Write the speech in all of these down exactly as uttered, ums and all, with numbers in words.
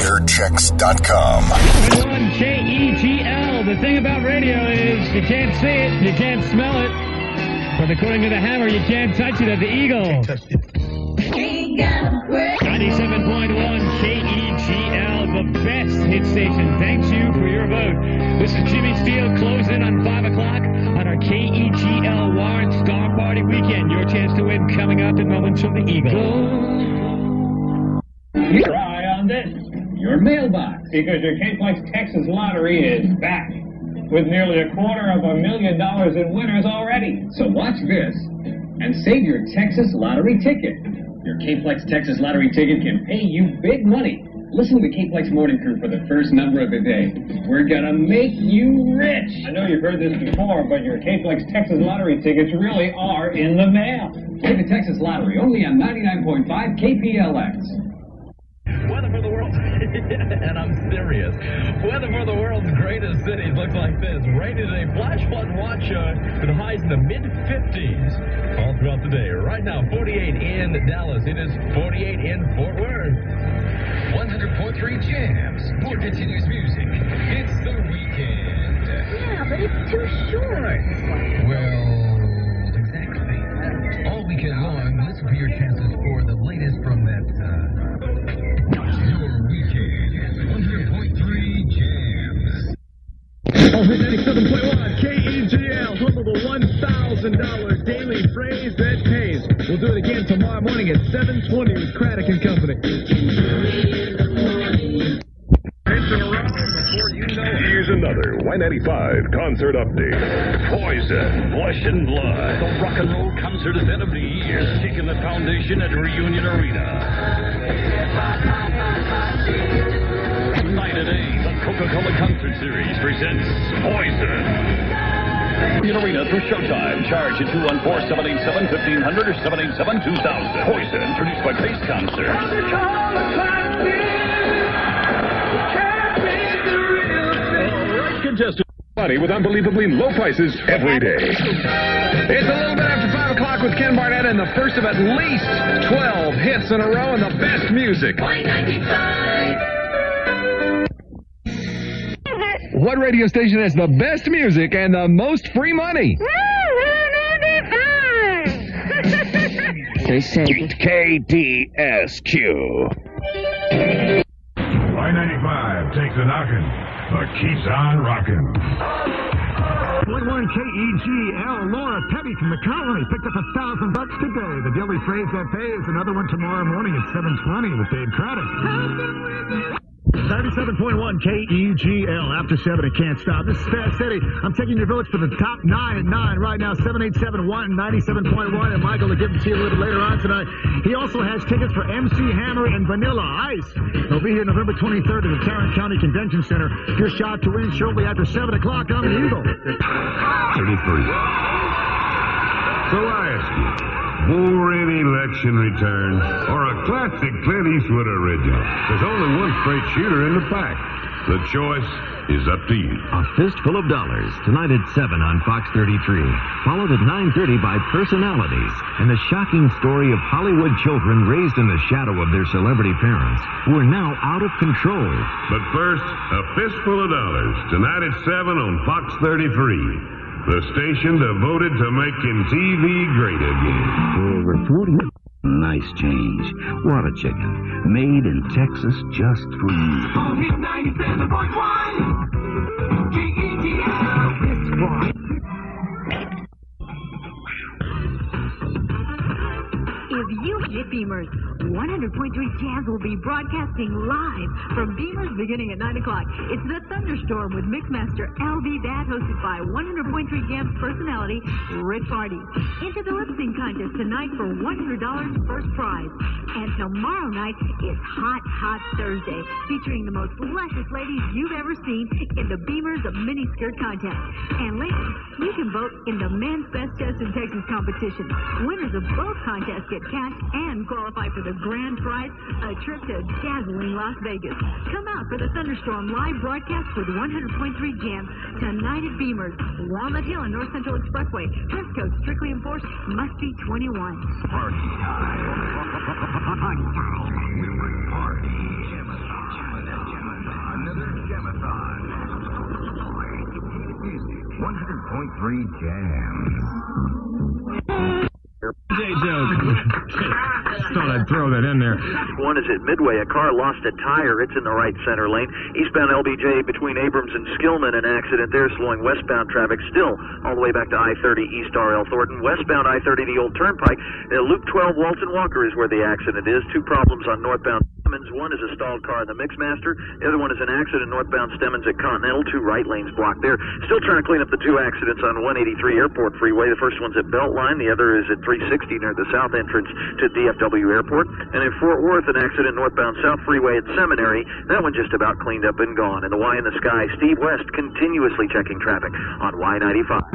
Raider Checks dot com. One K E G L. The thing about radio is you can't see it, you can't smell it. But according to the Hammer, you can't touch it at the Eagle. ninety-seven point one K E G L, the best hit station. Thanks you for your vote. This is Jimmy Steele closing on five o'clock on our K E G L Warren Star Party Weekend. Your chance to win coming up in moments from the Eagle. Try on this, your mailbox, because your K-Plex Texas Lottery is back with nearly a quarter of a million dollars in winners already. So watch this and save your Texas Lottery ticket. Your K-Plex Texas Lottery ticket can pay you big money. Listen to the K-Plex Morning Crew for the first number of the day. We're gonna make you rich. I know you've heard this before, but your K-Plex Texas Lottery tickets really are in the mail. Play the Texas Lottery only on ninety-nine point five K P L X. Weather for the world's, and I'm serious, weather for the world's greatest cities looks like this. Rain today, flash flood watch uh, with highs in the mid fifties all throughout the day. Right now, forty-eight in Dallas. It is forty-eight in Fort Worth. one hundred point three Jams. More continuous music. It's the weekend. Yeah, but it's too short. Well, exactly. All weekend long, listen for your chances for the latest from that, uh... Your weekend. one hundred point three Jams. Oh, ninety-seven point one K E G L. Home of the one thousand dollars daily phrase that pays. We'll do it again tomorrow morning at seven twenty with Craddock and Company. Here's another Y ninety-five concert update. Poison, Flesh and Blood. The rock and roll concert event of the year, taking the foundation at Reunion Arena. Tonight at eight, the Coca-Cola Concert Series presents Poison. Reunion Arena through Showtime. Charge at two one four, seven eight seven, fifteen hundred or seven eight seven, two thousand. Poison, produced by Pace Concert. Contestant money with unbelievably low prices every day. It's a little bit after five o'clock with Ken Barnett and the first of at least twelve hits in a row and the best music. What radio station has the best music and the most free money? They say K D S Q. Y ninety-five takes a knockin', but keeps on rockin'. point one K E G L, Laura Petty from the Colony picked up a thousand bucks today. The daily phrase that pays, another one tomorrow morning at seven twenty with Dave Craddock. ninety-seven point one K E G L. After seven, it can't stop. This is Fast City. I'm taking your votes for the top nine at nine right now. seven eight seven one, ninety-seven point one. And Michael will give them to you a little bit later on tonight. He also has tickets for M C Hammer and Vanilla Ice. They'll be here November twenty-third at the Tarrant County Convention Center. Your shot to win shortly after seven o'clock on the Eagle. thirty-three. So I ask you, boring election return or a classic Clint Eastwood original? There's only one straight shooter in the pack. The choice is up to you. A Fistful of Dollars, tonight at seven on Fox thirty-three. Followed at nine thirty by Personalities and the shocking story of Hollywood children raised in the shadow of their celebrity parents who are now out of control. But first, A Fistful of Dollars, tonight at seven on Fox thirty-three. The station devoted to making T V great again. Over forty. Nice change. What a chicken. Made in Texas just for you. Hit ninety-seven point one. K E G L. It's fun. If you hit Beamers, one hundred point three Jazz will be broadcasting live from Beamers beginning at nine o'clock. It's the Thunderstorm with Mixmaster L B That, hosted by one hundred point three Jazz personality Rick Hardy. Enter the lip sync contest tonight for one hundred dollars first prize. And tomorrow night is Hot Hot Thursday, featuring the most luscious ladies you've ever seen in the Beamers miniskirt contest. And ladies, you can vote in the Men's Best Dressed in Texas competition. Winners of both contests get cash and qualify for the grand prize, a trip to dazzling Las Vegas. Come out for the Thunderstorm live broadcast with one hundred point three Jam tonight at Beamers, Walnut Hill and North Central Expressway. Dress code strictly enforced, must be twenty-one. Party time. Party time. We would party. one hundred point three Jams. J joke. Just thought I'd throw that in there. One is at Midway. A car lost a tire. It's in the right center lane. Eastbound L B J between Abrams and Skillman. An accident there slowing westbound traffic still all the way back to I thirty East R L Thornton. Westbound I thirty, the old turnpike. Uh, Loop twelve, Walton Walker is where the accident is. Two problems on northbound Stemmons. One is a stalled car in the Mixmaster. The other one is an accident northbound Stemmons at Continental. Two right lanes blocked there. Still trying to clean up the two accidents on one eighty-three Airport Freeway. The first one's at Beltline. The other is at three sixty near the south entrance to D F W Airport. And in Fort Worth, an accident northbound South Freeway at Seminary. That one just about cleaned up and gone. In the Y in the Sky, Steve West continuously checking traffic on Y ninety-five.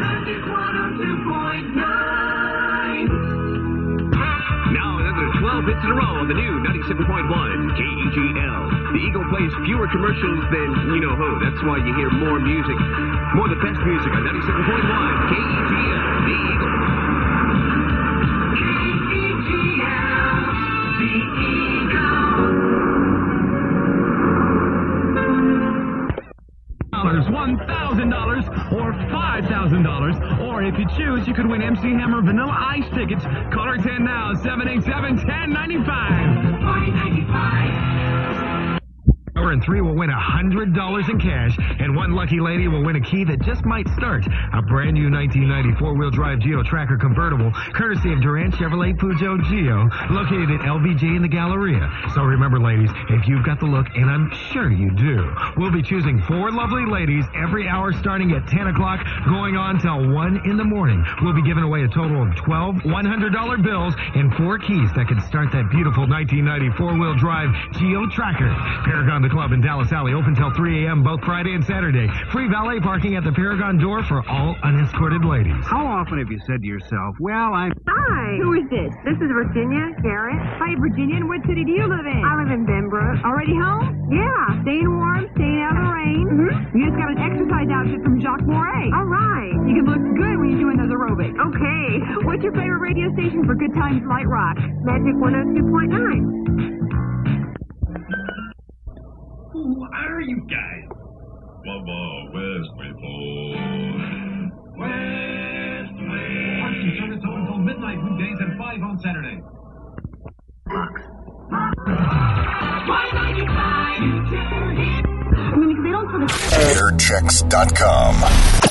Now another twelve hits in a row on the new ninety-seven point one K E G L. The Eagle plays fewer commercials than you know who. That's why you hear more music, more of the best music on ninety-seven point one K E G L. The Eagle. one thousand dollars or five thousand dollars, or if you choose, you could win M C Hammer Vanilla Ice tickets. Call her ten now, seven eight seven, one oh nine five. And three will win one hundred dollars in cash, and one lucky lady will win a key that just might start a brand new nineteen ninety four-wheel drive Geo Tracker convertible, courtesy of Durant Chevrolet Peugeot Geo, located at L B J in the Galleria. So remember, ladies, if you've got the look, and I'm sure you do, we'll be choosing four lovely ladies every hour starting at ten o'clock, going on till one in the morning. We'll be giving away a total of twelve one hundred dollar bills and four keys that could start that beautiful nineteen ninety four-wheel drive Geo Tracker. Paragon the Club in Dallas Alley, open till three a.m. both Friday and Saturday. Free valet parking at the Paragon door for all unescorted ladies. How often have you said to yourself, well, I'm... Hi. Who is this? This is Virginia Garrett. Hi, Virginia. And what city do you live in? I live in Benbrook. Already home? Yeah. Staying warm, staying out of the rain. Mm-hmm. You just got an exercise outfit from Jacques Moret. All right. You can look good when you're doing those aerobics. Okay. What's your favorite radio station for Good Times Light Rock? Magic one oh two point nine. Who are you guys? Bubba West people. West West. Parking service open until midnight weekdays and five on Saturday. Fox. Y ninety-five. I mean, because they don't sort of... air checks dot com